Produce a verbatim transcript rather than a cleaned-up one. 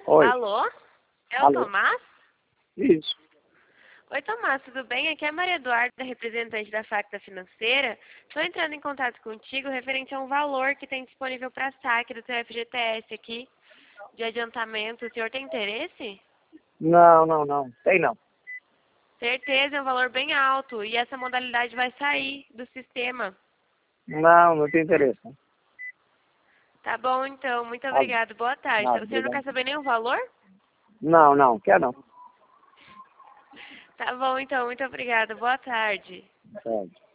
Oi. Alô? É o Alô. Tomás? Isso. Oi, Tomás, tudo bem? Aqui é a Maria Eduarda, representante da Facta Financeira. Estou entrando em contato contigo referente a um valor que tem disponível para saque do teu F G T S aqui, de adiantamento. O senhor tem interesse? Não, não, não. Tem não. Certeza, é um valor bem alto e essa modalidade vai sair do sistema. Não, não tem interesse. Tá bom, então. Muito Ah, obrigada. Boa tarde. não, O senhor não obrigado. quer saber nenhum valor? Não, não, quer não. Tá bom, então. Muito obrigada. Boa tarde. Pode.